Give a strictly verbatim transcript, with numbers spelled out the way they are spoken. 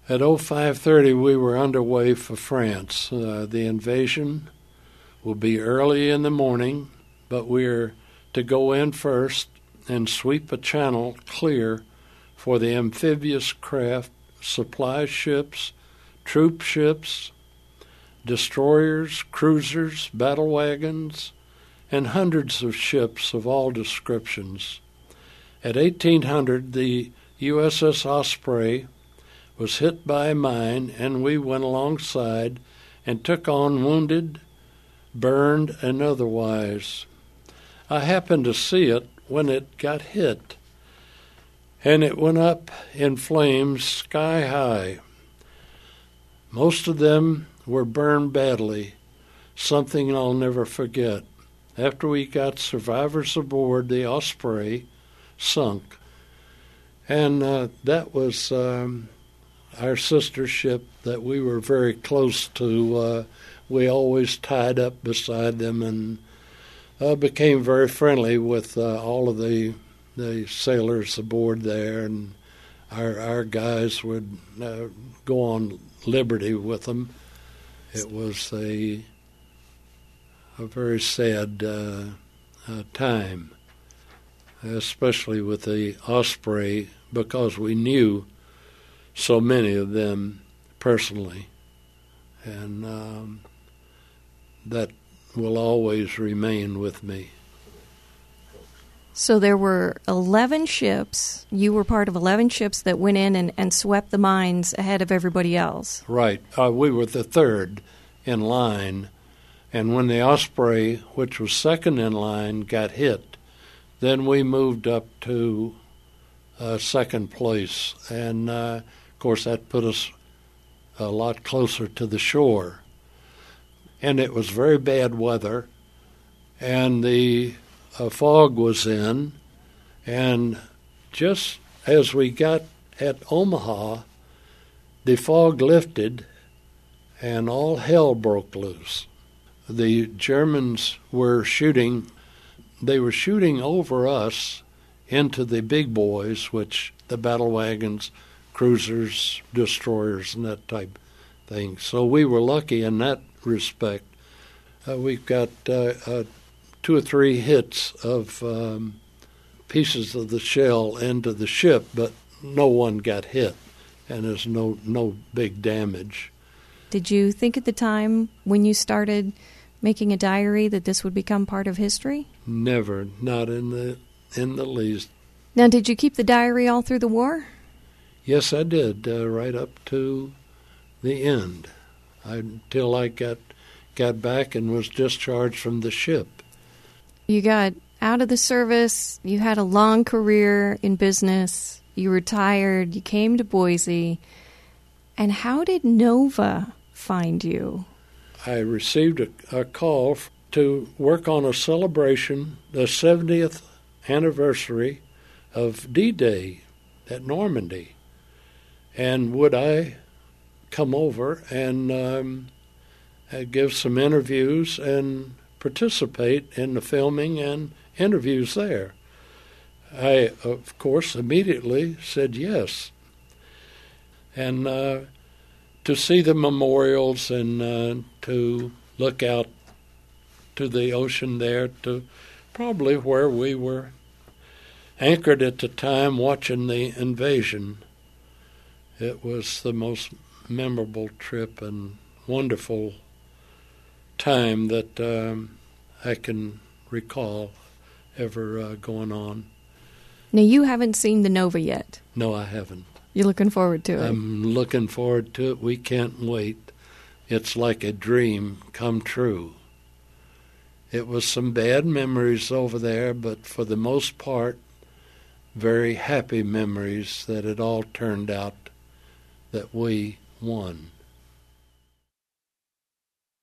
At oh five thirty, we were underway for France. Uh, the invasion will be early in the morning, but we're to go in first and sweep a channel clear for the amphibious craft, supply ships, troop ships, destroyers, cruisers, battle wagons, and hundreds of ships of all descriptions. At eighteen hundred, the U S S Osprey was hit by a mine, and we went alongside and took on wounded, burned, and otherwise. I happened to see it when it got hit, and it went up in flames sky high. Most of them were burned badly, something I'll never forget. After we got survivors aboard, the Osprey sunk, and uh, that was um, our sister ship that we were very close to. Uh, we always tied up beside them and uh, became very friendly with uh, all of the the sailors aboard there, and our our guys would uh, go on liberty with them. It was a a very sad uh, uh, time, especially with the Osprey, because we knew so many of them personally, and um, that will always remain with me. So there were eleven ships. You were part of eleven ships that went in and, and swept the mines ahead of everybody else. Right. Uh, we were the third in line, and when the Osprey, which was second in line, got hit, then we moved up to uh, second place, and uh, of course that put us a lot closer to the shore. And it was very bad weather, and the uh, fog was in, and just as we got at Omaha, the fog lifted, and all hell broke loose. The Germans were shooting, they were shooting over us into the big boys, which the battle wagons, cruisers, destroyers, and that type thing. So we were lucky in that respect. Uh, we've got uh, uh, two or three hits of um, pieces of the shell into the ship, but no one got hit, and there's no no big damage. Did you think at the time when you started making a diary that this would become part of history? Never, not in the in the least. Now, did you keep the diary all through the war? Yes, I did, uh, right up to the end, I, until I got got back and was discharged from the ship. You got out of the service, you had a long career in business, you retired, you came to Boise, and how did Nova find you? I received a, a call to work on a celebration, the seventieth anniversary of D-Day at Normandy. And would I come over and um, give some interviews and participate in the filming and interviews there? I, of course, immediately said yes. And uh, to see the memorials and uh, to look out to the ocean there, to probably where we were anchored at the time watching the invasion. It was the most memorable trip and wonderful time that um, I can recall ever uh, going on. Now, you haven't seen the Nova yet. No, I haven't. You're looking forward to it. I'm looking forward to it. We can't wait. It's like a dream come true. It was some bad memories over there, but for the most part, very happy memories that it all turned out that we won.